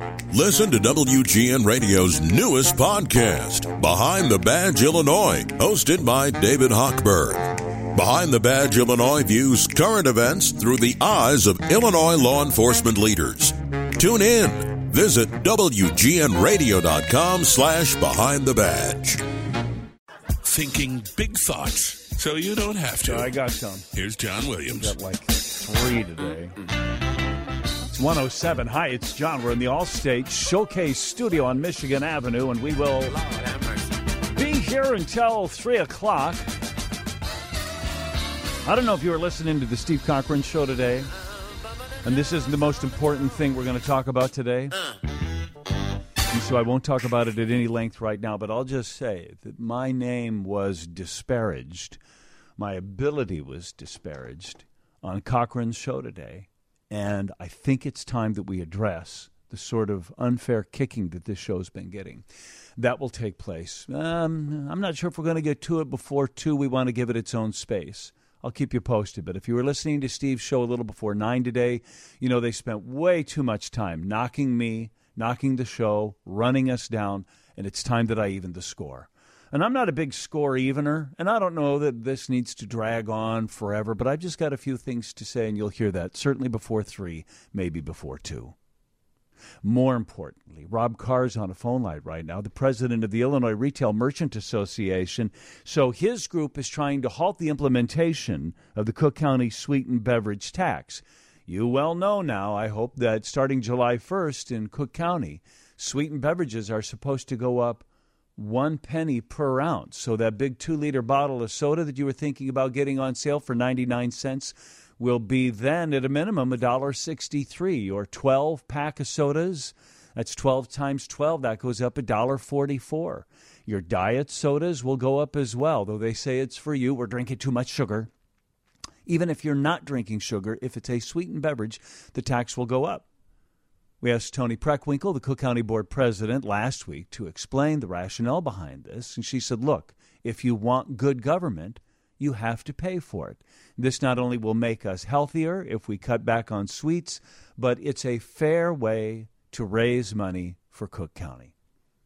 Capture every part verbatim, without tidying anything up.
Listen to W G N Radio's newest podcast, Behind the Badge Illinois, hosted by David Hochberg. Behind the Badge Illinois views current events through the eyes of Illinois law enforcement leaders. Tune in. Visit W G N radio dot com slash behind the badge. Thinking big thoughts so you don't have to. I got some. Here's John Williams. Got like three today. It's one oh seven. Hi, it's John. We're in the Allstate Showcase Studio on Michigan Avenue, and we will be here until three o'clock. I don't know if you were listening to the Steve Cochran Show today, and this isn't the most important thing we're going to talk about today. And so I won't talk about it at any length right now, but I'll just say that my name was disparaged. My ability was disparaged on Cochran's show today. And I think it's time that we address the sort of unfair kicking that this show's been getting. That will take place. Um, I'm not sure if we're going to get to it before two. We want to give it its own space. I'll keep you posted. But if you were listening to Steve's show a little before nine today, you know they spent way too much time knocking me, knocking the show, running us down, and it's time that I even the score. And I'm not a big score evener, and I don't know that this needs to drag on forever, but I've just got a few things to say, and you'll hear that certainly before three, maybe before two. More importantly, Rob Carr's on a phone line right now, the president of the Illinois Retail Merchant Association. So his group is trying to halt the implementation of the Cook County sweetened beverage tax. You well know now, I hope, that starting July first in Cook County, sweetened beverages are supposed to go up one penny per ounce. So that big two-liter bottle of soda that you were thinking about getting on sale for ninety-nine cents will be then at a minimum one dollar sixty-three, or twelve pack of sodas. That's twelve times twelve. That goes up one dollar forty-four. Your diet sodas will go up as well, though they say it's for you. We're drinking too much sugar. Even if you're not drinking sugar, if it's a sweetened beverage, the tax will go up. We asked Toni Preckwinkle, the Cook County Board President, last week to explain the rationale behind this. And she said, look, if you want good government, you have to pay for it. This not only will make us healthier if we cut back on sweets, but it's a fair way to raise money for Cook County.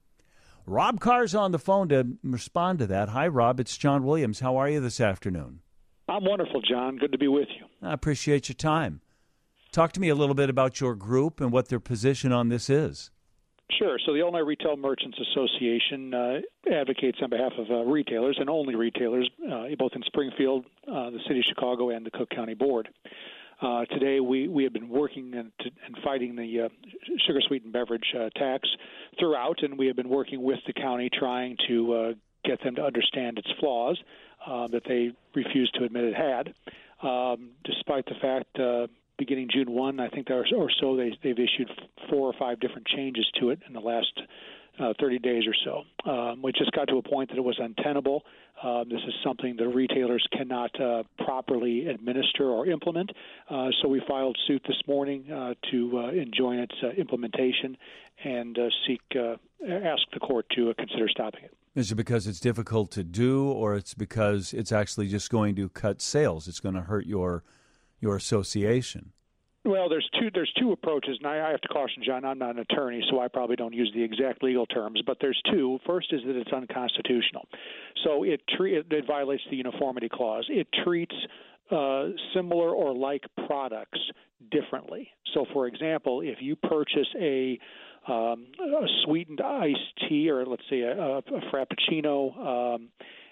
Rob Carr's on the phone to respond to that. Hi, Rob. It's John Williams. How are you this afternoon? I'm wonderful, John. Good to be with you. I appreciate your time. Talk to me a little bit about your group and what their position on this is. Sure. So the Illinois Retail Merchants Association uh, advocates on behalf of uh, retailers, and only retailers, uh, both in Springfield, uh, the City of Chicago, and the Cook County Board. Uh, today we, we have been working and, and fighting the uh, sugar-sweetened beverage uh, tax throughout, and we have been working with the county trying to uh, get them to understand its flaws uh, that they refused to admit it had, um, despite the fact uh, beginning June first, I think there are, or so, they, they've issued four or five different changes to it in the last uh, thirty days or so. Um, we just got to a point that it was untenable. Uh, this is something the retailers cannot uh, properly administer or implement. Uh, so we filed suit this morning uh, to uh, enjoin its uh, implementation and uh, seek, uh, ask the court to uh, consider stopping it. Is it because it's difficult to do, or it's because it's actually just going to cut sales? It's going to hurt your your association? Well, there's two there's two approaches, and I, I have to caution, John, I'm not an attorney, so I probably don't use the exact legal terms, but there's two. First is that it's unconstitutional. So it, tre- it violates the uniformity clause. It treats uh, similar or like products differently. So, for example, if you purchase a, um, a sweetened iced tea, or let's say a, a, a Frappuccino, um,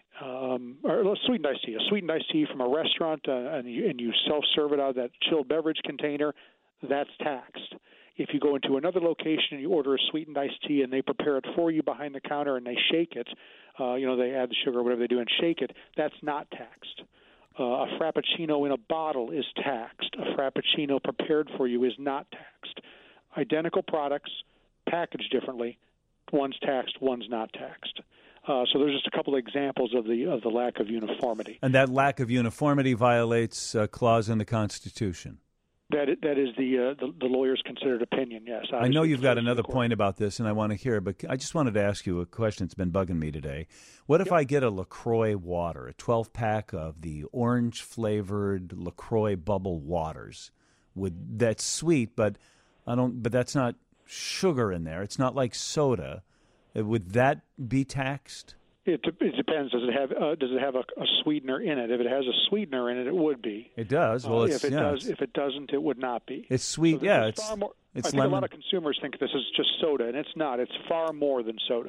Um, or a sweetened iced tea, a sweetened iced tea from a restaurant, uh, and, you, and you self-serve it out of that chilled beverage container, that's taxed. If you go into another location and you order a sweetened iced tea and they prepare it for you behind the counter and they shake it, uh, you know, they add the sugar or whatever they do and shake it, that's not taxed. Uh, a Frappuccino in a bottle is taxed. A Frappuccino prepared for you is not taxed. Identical products, packaged differently, one's taxed, one's not taxed. Uh, so there's just a couple of examples of the of the lack of uniformity. And that lack of uniformity violates a clause in the Constitution. That that is the, uh, the the lawyer's considered opinion. Yes, I know you've got another point about this, and I want to hear it. But I just wanted to ask you a question that's been bugging me today. What if yep. I get a LaCroix water, a twelve pack of the orange flavored LaCroix bubble waters? Would that's sweet, but I don't. But that's not sugar in there. It's not like soda. Would that be taxed? It, it depends. Does it have uh, Does it have a, a sweetener in it? If it has a sweetener in it, it would be. It does. Well, uh, it's, if it yeah, does, if it doesn't, it would not be. It's sweet. So yeah, it's, it's. far more, it's I think lemon. a lot of consumers think this is just soda, and it's not. It's far more than soda.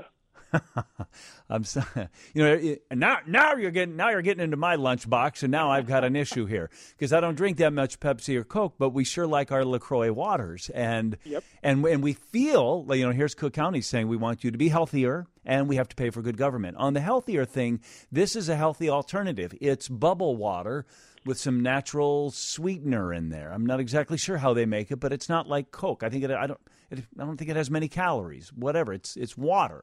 I'm sorry. You know, now now you're getting now you're getting into my lunchbox, and now I've got an issue here because I don't drink that much Pepsi or Coke, but we sure like our LaCroix waters, and yep. and and we feel, you know, here's Cook County saying we want you to be healthier, and we have to pay for good government. On the healthier thing, this is a healthy alternative. It's bubble water with some natural sweetener in there. I'm not exactly sure how they make it, but it's not like Coke. I think it. I don't. It, I don't think it has many calories. Whatever. It's it's water.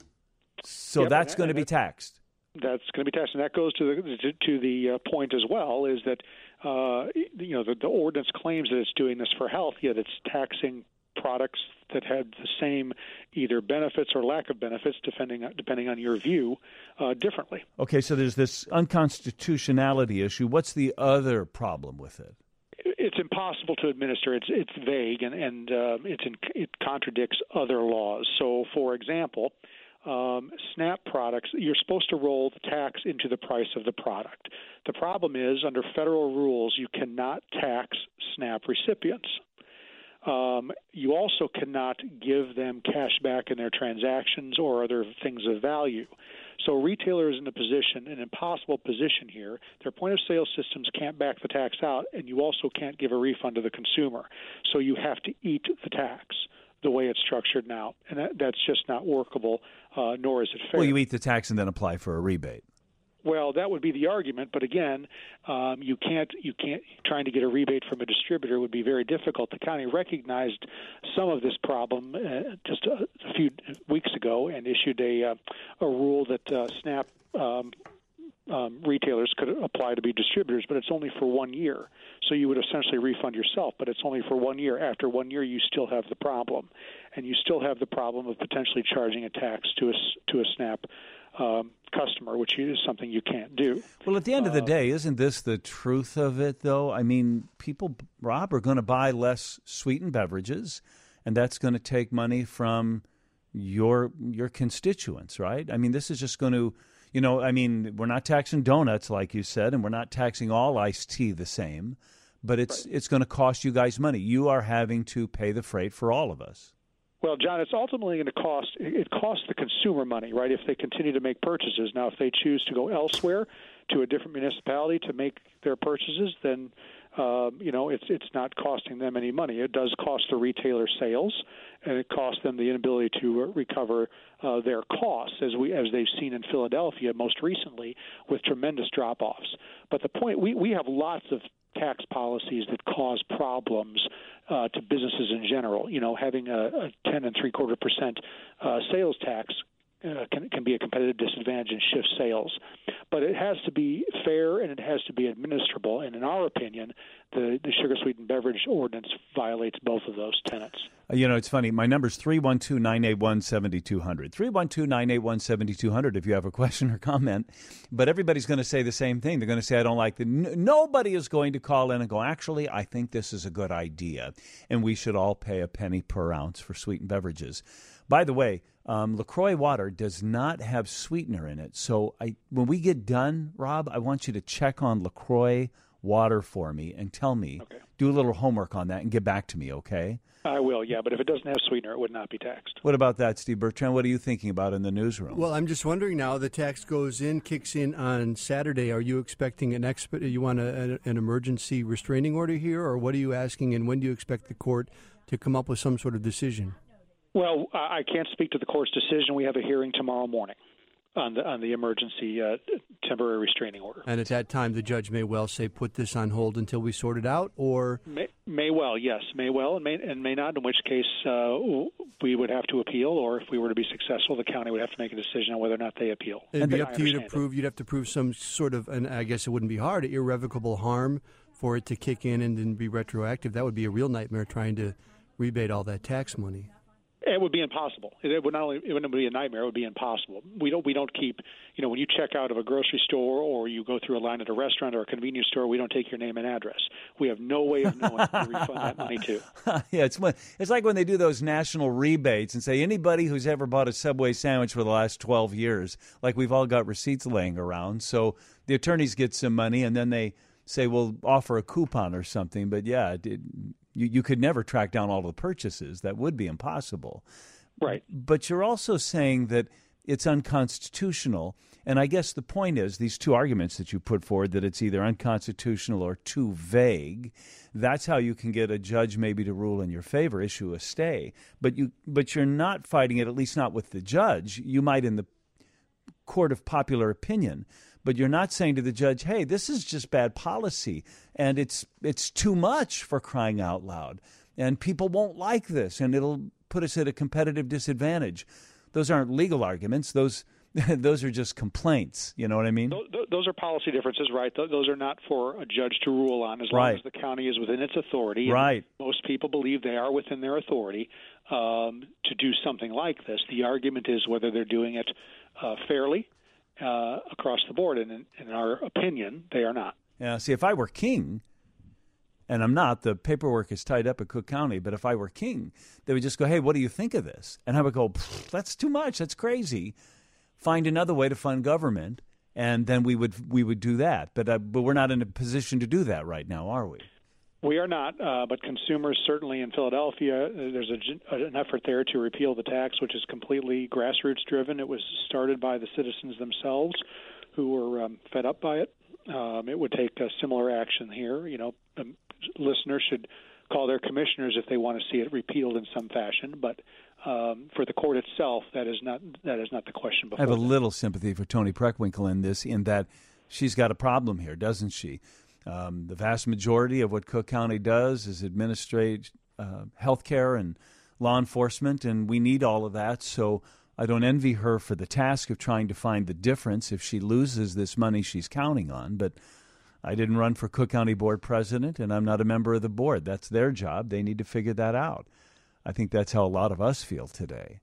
So yep, that's and, going to and be that, taxed. That's going to be taxed, and that goes to the to, to the uh, point as well. Is that uh, you know the, the ordinance claims that it's doing this for health, yet it's taxing products that had the same either benefits or lack of benefits, depending depending on your view, uh, differently. Okay, so there's this unconstitutionality issue. What's the other problem with it? It's impossible to administer. It's it's vague and and uh, it's in, it contradicts other laws. So, for example, um, SNAP products, you're supposed to roll the tax into the price of the product. The problem is, under federal rules, you cannot tax SNAP recipients. Um, you also cannot give them cash back in their transactions or other things of value. So a retailer is in a position, an impossible position here. Their point-of-sale systems can't back the tax out, and you also can't give a refund to the consumer. So you have to eat the tax the way it's structured now, and that, that's just not workable, uh, nor is it fair. Well, you eat the tax and then apply for a rebate. Well, that would be the argument, but again, um, you can't. You can't. Trying to get a rebate from a distributor would be very difficult. The county recognized some of this problem uh, just a, a few weeks ago and issued a uh, a rule that uh, SNAP um, um, retailers could apply to be distributors, but it's only for one year. So you would essentially refund yourself, but it's only for one year. After one year, you still have the problem, and you still have the problem of potentially charging a tax to a to a SNAP Um, customer, which is something you can't do. Well, at the end of the uh, day, isn't this the truth of it, though? I mean, people, Rob, are going to buy less sweetened beverages, and that's going to take money from your your constituents, right? I mean, this is just going to, you know, I mean, we're not taxing donuts, like you said, and we're not taxing all iced tea the same, but it's right. It's going to cost you guys money. You are having to pay the freight for all of us. Well, John, it's ultimately going to cost it costs the consumer money, right? If they continue to make purchases. Now, if they choose to go elsewhere to a different municipality to make their purchases, then um, you know it's it's not costing them any money. It does cost the retailer sales, and it costs them the inability to recover uh, their costs, as we as they've seen in Philadelphia most recently with tremendous drop-offs. But the point we we have lots of tax policies that cause problems uh, to businesses in general. You know, having a, a ten and three quarter percent uh, sales tax uh, can can be a competitive disadvantage and shift sales. But it has to be fair and it has to be administrable. And in our opinion, the the sugar sweetened beverage ordinance violates both of those tenets. You know, it's funny. My number's three one two, nine eight one, seven two zero zero. three one two, nine eight one, seven two zero zero if you have a question or comment. But everybody's going to say the same thing. They're going to say, I don't like the... N- nobody is going to call in and go, actually, I think this is a good idea, and we should all pay a penny per ounce for sweetened beverages. By the way, um, LaCroix water does not have sweetener in it. So I, when we get done, Rob, I want you to check on LaCroix water for me and tell me, okay. Do a little homework on that and get back to me, okay? I will, yeah, but if it doesn't have sweetener, it would not be taxed. What about that, Steve Bertrand? What are you thinking about in the newsroom? Well, I'm just wondering now, the tax goes in, kicks in on Saturday. Are you expecting an exp- you want a, an emergency restraining order here, or what are you asking, and when do you expect the court to come up with some sort of decision? Well, I can't speak to the court's decision. We have a hearing tomorrow morning on the on the emergency uh, temporary restraining order. And at that time, the judge may well say, put this on hold until we sort it out, or... May, may well, yes. May well and may, and may not, in which case uh, we would have to appeal, or if we were to be successful, the county would have to make a decision on whether or not they appeal. It'd be up to you to it. prove, you'd have to prove some sort of, and I guess it wouldn't be hard, irrevocable harm for it to kick in and then be retroactive. That would be a real nightmare, trying to rebate all that tax money. It would be impossible. It would not only it wouldn't be a nightmare. It would be impossible. We don't we don't keep you know when you check out of a grocery store or you go through a line at a restaurant or a convenience store, we don't take your name and address. We have no way of knowing who to refund that money to. Yeah, it's it's like when they do those national rebates and say anybody who's ever bought a Subway sandwich for the last twelve years, like we've all got receipts laying around. So the attorneys get some money and then they say we'll offer a coupon or something. But yeah, it, You you could never track down all the purchases. That would be impossible. Right. But you're also saying that it's unconstitutional. And I guess the point is these two arguments that you put forward, that it's either unconstitutional or too vague, that's how you can get a judge maybe to rule in your favor, issue a stay. But you but you're not fighting it, at least not with the judge. You might in the court of popular opinion. But you're not saying to the judge, hey, this is just bad policy, and it's it's too much, for crying out loud, and people won't like this, and it'll put us at a competitive disadvantage. Those aren't legal arguments. Those those are just complaints. You know what I mean? Those, those are policy differences, right? Those are not for a judge to rule on as long right. as the county is within its authority. Right. And most people believe they are within their authority um, to do something like this. The argument is whether they're doing it uh, fairly. Uh, across the board, and in, in our opinion, they are not. Yeah, see, if I were king, and I'm not, the paperwork is tied up at Cook County, but if I were king, they would just go, hey, what do you think of this? And I would go, that's too much, that's crazy. Find another way to fund government, and then we would we would do that. But uh, but we're not in a position to do that right now, are we? We are not, uh, but consumers certainly in Philadelphia, there's a, an effort there to repeal the tax, which is completely grassroots driven. It was started by the citizens themselves who were um, fed up by it. Um, it would take a similar action here. You know, um, listeners should call their commissioners if they want to see it repealed in some fashion, but um, for the court itself, that is not that is not the question before I have a them. little sympathy for Toni Preckwinkle in this, in that she's got a problem here, doesn't she? Um, the vast majority of what Cook County does is administrate uh, health care and law enforcement, and we need all of that. So I don't envy her for the task of trying to find the difference if she loses this money she's counting on. But I didn't run for Cook County Board President, and I'm not a member of the board. That's their job. They need to figure that out. I think that's how a lot of us feel today.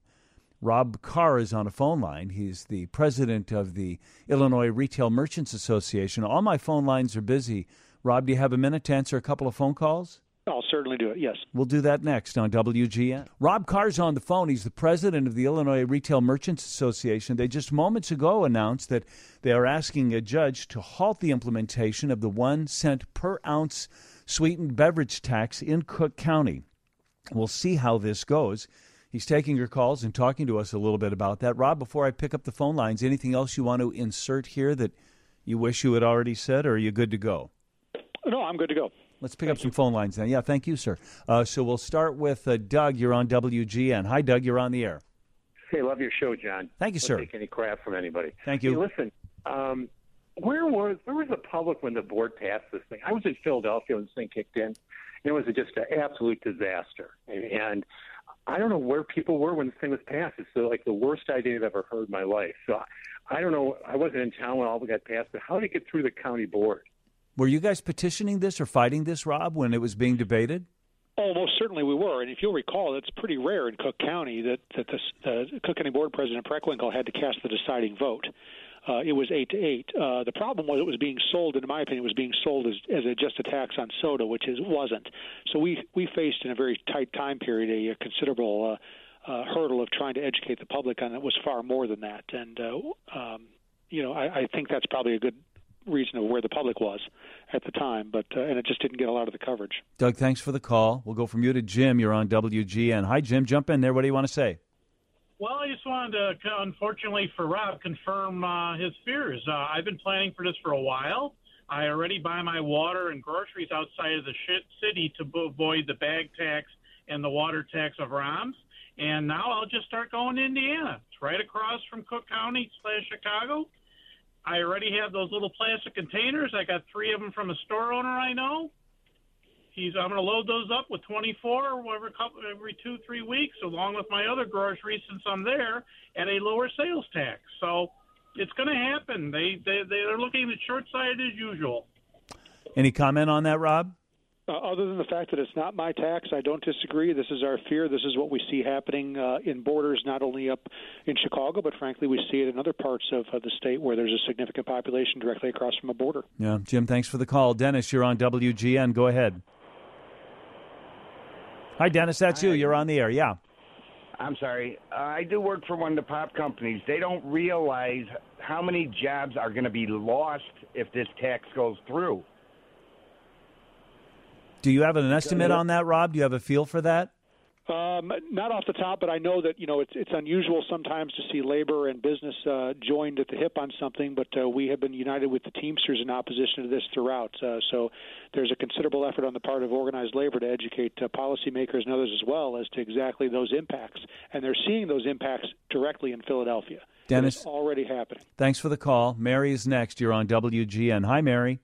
Rob Carr is on a phone line. He's the president of the Illinois Retail Merchants Association. All my phone lines are busy. Rob, do you have a minute to answer a couple of phone calls? I'll certainly do it, yes. We'll do that next on W G N. Rob Carr's on the phone. He's the president of the Illinois Retail Merchants Association. They just moments ago announced that they are asking a judge to halt the implementation of the one cent per ounce sweetened beverage tax in Cook County. We'll see how this goes. He's taking your calls and talking to us a little bit about that. Rob, before I pick up the phone lines, anything else you want to insert here that you wish you had already said, or are you good to go? No, I'm good to go. Let's pick thank up some you. phone lines then. Yeah, thank you, sir. Uh, so we'll start with uh, Doug. You're on W G N. Hi, Doug. You're on the air. Hey, love your show, John. Thank you, Don't sir. take any crap from anybody. Thank you. Hey, listen, um, where was where was the public when the board passed this thing? I was in Philadelphia when this thing kicked in. It was just an absolute disaster. And I don't know where people were when this thing was passed. It's like the worst idea I've ever heard in my life. So I don't know. I wasn't in town when all of it got passed, but how did it get through the county board? Were you guys petitioning this or fighting this, Rob, when it was being debated? Oh, most certainly we were. And if you'll recall, it's pretty rare in Cook County that, that the uh, Cook County Board President Preckwinkle had to cast the deciding vote. Uh, it was eight to eight. Uh, the problem was it was being sold, in my opinion, it was being sold as, as a, just a tax on soda, which is wasn't. So we we faced in a very tight time period a, a considerable uh, uh, hurdle of trying to educate the public on it. Was far more than that. And, uh, um, you know, I, I think that's probably a good reason of where the public was at the time, but uh, and it just didn't get a lot of the coverage. Doug, thanks for the call. We'll go from you to Jim. You're on W G N. Hi, Jim. Jump in there. What do you want to say? Well, I just wanted to, unfortunately for Rob, confirm uh, his fears. Uh, I've been planning for this for a while. I already buy my water and groceries outside of the city to avoid the bag tax and the water tax of R O Ms. And now I'll just start going to Indiana. It's right across from Cook County slash Chicago. I already have those little plastic containers. I got three of them from a store owner I know. He's, I'm going to load those up with twenty-four every, couple, every two, three weeks, along with my other groceries since I'm there, at a lower sales tax. So it's going to happen. They, they, they're looking at short-sighted as usual. Any comment on that, Rob? Uh, other than the fact that it's not my tax, I don't disagree. This is our fear. This is what we see happening uh, in borders, not only up in Chicago, but frankly, we see it in other parts of uh, the state where there's a significant population directly across from a border. Yeah, Jim, thanks for the call. Dennis, you're on W G N. Go ahead. Hi, Dennis. That's you. You're on the air. Yeah. I'm sorry. Uh, I do work for one of the pop companies. They don't realize how many jobs are going to be lost if this tax goes through. Do you have an estimate on that, Rob? Do you have a feel for that? Um, not off the top, but I know that you know it's it's unusual sometimes to see labor and business uh, joined at the hip on something. But uh, we have been united with the Teamsters in opposition to this throughout. Uh, so there's a considerable effort on the part of organized labor to educate uh, policymakers and others as well as to exactly those impacts. And they're seeing those impacts directly in Philadelphia. Dennis, it's already happening. Thanks for the call. Mary is next. You're on W G N. Hi, Mary.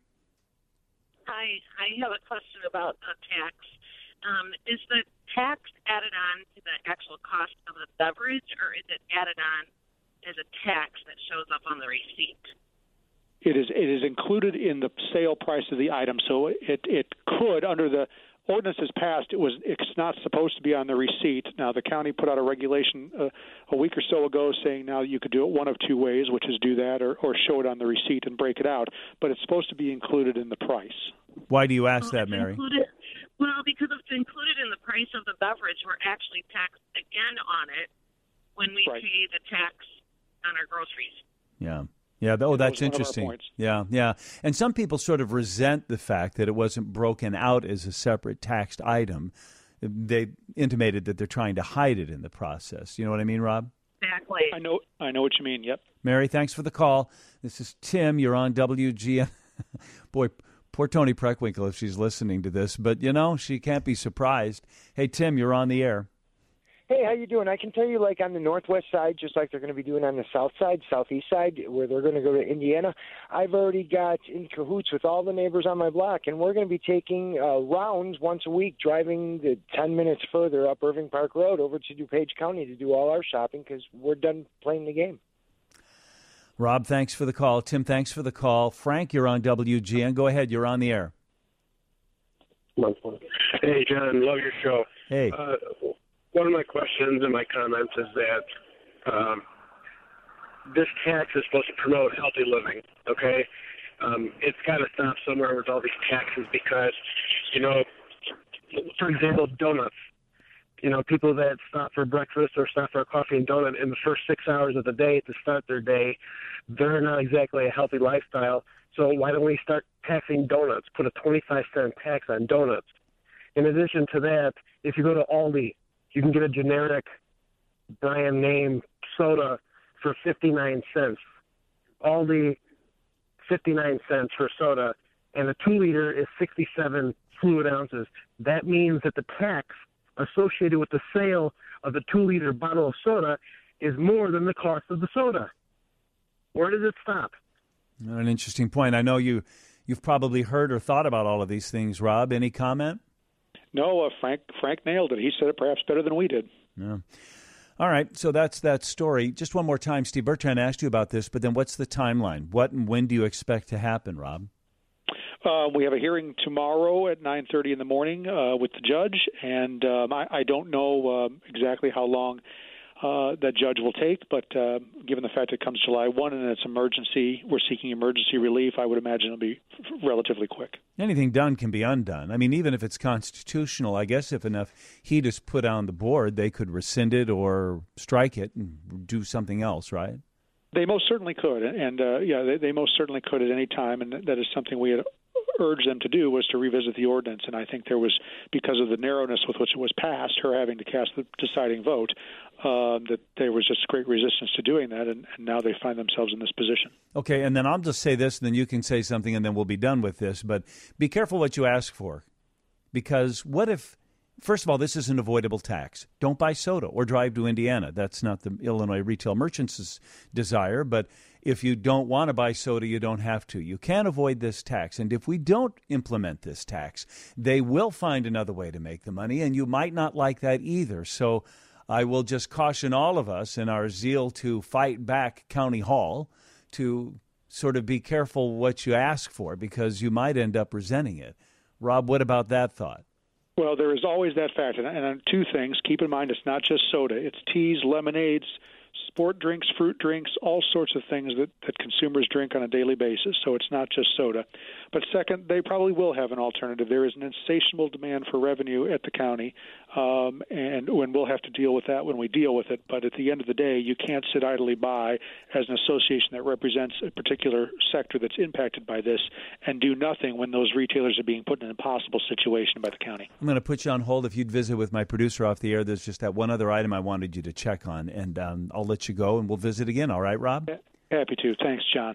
Hi, I have a question about a tax. Um, is the tax added on to the actual cost of the beverage, or is it added on as a tax that shows up on the receipt? It is it is included in the sale price of the item, so it it could, under the ordinance as passed, it was it's not supposed to be on the receipt. Now the county put out a regulation uh, a week or so ago saying now you could do it one of two ways, which is do that or, or show it on the receipt and break it out. But it's supposed to be included in the price. Why do you ask well, that, Mary? Included, well, because if it's included in the price of the beverage, we're actually taxed again on it when we right. pay the tax on our groceries. Yeah. Yeah, oh, that's interesting. Yeah, yeah. And some people sort of resent the fact that it wasn't broken out as a separate taxed item. They intimated that they're trying to hide it in the process. You know what I mean, Rob? Exactly. I know I know what you mean, yep. Mary, thanks for the call. This is Tim. You're on W G N. Boy, poor Tony Preckwinkle if she's listening to this. But, you know, she can't be surprised. Hey, Tim, you're on the air. Hey, how you doing? I can tell you, like, on the northwest side, just like they're going to be doing on the south side, southeast side, where they're going to go to Indiana, I've already got in cahoots with all the neighbors on my block, and we're going to be taking uh, rounds once a week, driving the ten minutes further up Irving Park Road over to DuPage County to do all our shopping because we're done playing the game. Rob, thanks for the call. Tim, thanks for the call. Frank, you're on W G N. Go ahead. You're on the air. Hey, John. Love your show. Hey. Uh, One of my questions and my comments is that um, this tax is supposed to promote healthy living, okay? Um, it's got to stop somewhere with all these taxes because, you know, for example, donuts. You know, people that stop for breakfast or stop for a coffee and donut in the first six hours of the day to start their day, they're not exactly a healthy lifestyle. So why don't we start taxing donuts, put a twenty-five cent tax on donuts? In addition to that, if you go to Aldi, you can get a generic brand name soda for fifty-nine cents. Aldi, fifty-nine cents for soda, and a two liter is sixty-seven fluid ounces. That means that the tax associated with the sale of the two liter bottle of soda is more than the cost of the soda. Where does it stop? An interesting point. I know you, you've probably heard or thought about all of these things, Rob. Any comment? No, uh, Frank Frank nailed it. He said it perhaps better than we did. Yeah. All right, so that's that story. Just one more time, Steve Bertrand asked you about this, but then what's the timeline? What and when do you expect to happen, Rob? Uh, we have a hearing tomorrow at nine thirty in the morning uh, with the judge, and um, I, I don't know um, exactly how long uh, that judge will take, but uh, given the fact it comes July first and it's emergency, we're seeking emergency relief, I would imagine it'll be f- relatively quick. Anything done can be undone. I mean, even if it's constitutional, I guess if enough heat is put on the board, they could rescind it or strike it and do something else, right? They most certainly could, and uh, yeah, they, they most certainly could at any time, and that is something we had urged them to do, was to revisit the ordinance. And I think there was, because of the narrowness with which it was passed, her having to cast the deciding vote, uh, that there was just great resistance to doing that, and, and now they find themselves in this position. Okay, and then I'll just say this, and then you can say something, and then we'll be done with this. But be careful what you ask for, because what if, first of all, this is an avoidable tax. Don't buy soda or drive to Indiana. That's not the Illinois retail merchants' desire, but if you don't want to buy soda, you don't have to. You can avoid this tax. And if we don't implement this tax, they will find another way to make the money, and you might not like that either. So I will just caution all of us in our zeal to fight back County Hall to sort of be careful what you ask for, because you might end up resenting it. Rob, what about that thought? Well, there is always that fact. And, and two things. Keep in mind, it's not just soda. It's teas, lemonades, sport drinks, fruit drinks, all sorts of things that, that consumers drink on a daily basis. So it's not just soda. But second, they probably will have an alternative. There is an insatiable demand for revenue at the county, um, and when we'll have to deal with that when we deal with it. But at the end of the day, you can't sit idly by as an association that represents a particular sector that's impacted by this and do nothing when those retailers are being put in an impossible situation by the county. I'm going to put you on hold. If you'd visit with my producer off the air, there's just that one other item I wanted you to check on, and um, I'll let you go, and we'll visit again. All right, Rob? Happy to. Thanks, John.